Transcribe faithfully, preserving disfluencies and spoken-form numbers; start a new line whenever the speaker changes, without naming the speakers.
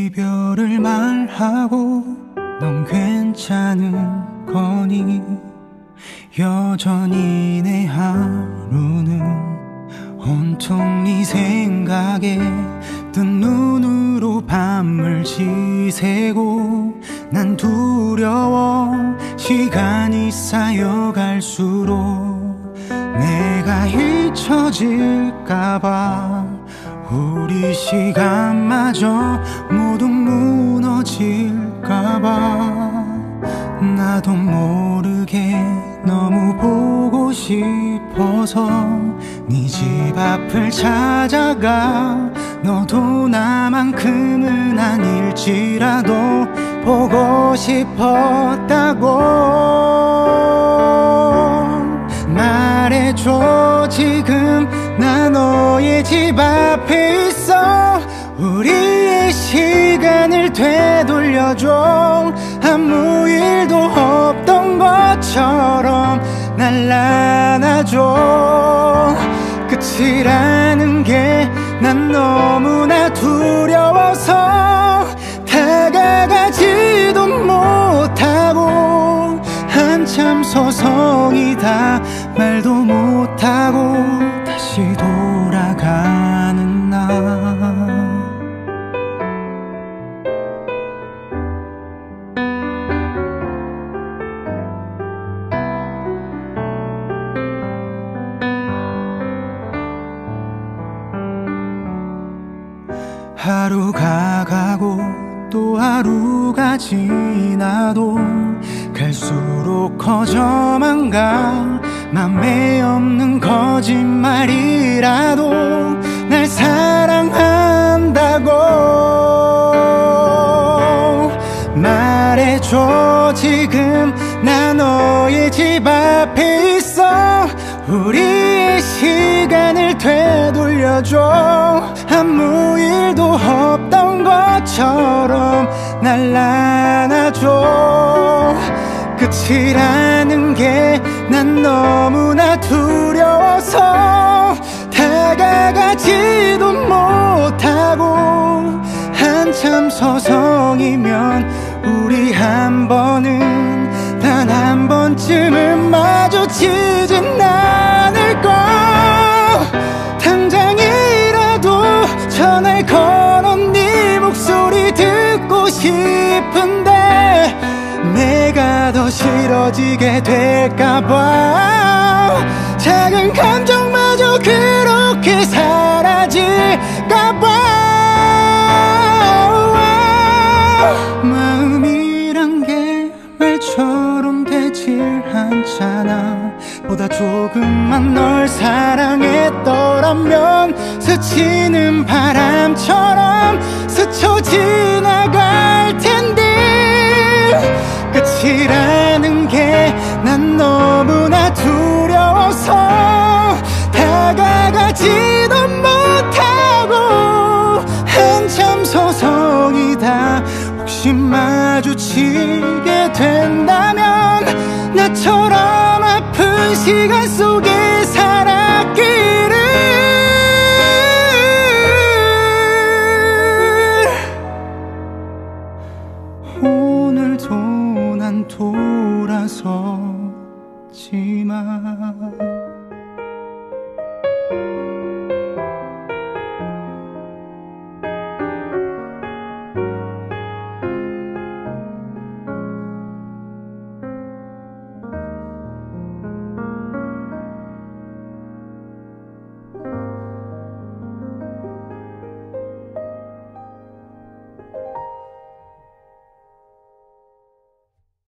이별을 말하고 넌 괜찮은 거니? 여전히 내 하루는 온통 네 생각에 뜬 눈으로 밤을 지새고 난 두려워 시간이 쌓여갈수록 내가 잊혀질까봐 우리 시간마저 모두 무너질까봐 나도 모르게 너무 보고 싶어서 네 집 앞을 찾아가 너도 나만큼은 아닐지라도 보고 싶었다고 말해줘. 지금 나 너의 집 앞에 있어. 우리의 시간을 되돌려줘. 아무 일도 없던 것처럼 날 안아줘. 끝이라는 게 난 너무나 두려워서 다가가지도 못하고 한참 서성이다 말도 못하고 다시 돌아가는 나. 하루가 가고 또 하루가 지나도 갈수록 커져만 가. 맘에 없는 거짓말이라도 날 사랑한다고 말해줘. 지금 나 너의 집 앞에 있어. 우리의 시간을 되돌려줘. 아무 일도 없던 것처럼 날 안아줘. 끝이라는 게 난 너무나 두려워서 다가가지도 못하고 한참 서성이면 우리 한 번은 단 한 번쯤은 마주치진 않을까. 당장이라도 전화를 걸어 네 목소리 듣고 싶은데 내가 더 싫어지게 될까봐. 작은 감정마저 그렇게 사라질까봐. 마음이란 게 말처럼 되질 않잖아. 보다 조금만 널 사랑했더라면 스치는 바람처럼 스쳐 지나갈 텐데. 끝이라는 게 난 너무나 두려워서 다가가지도 못하고 한참 서성이다 혹시 마주치게 된다면 나처럼 아픈 시간 속에 살았기를. 오늘도 난 돌아서지만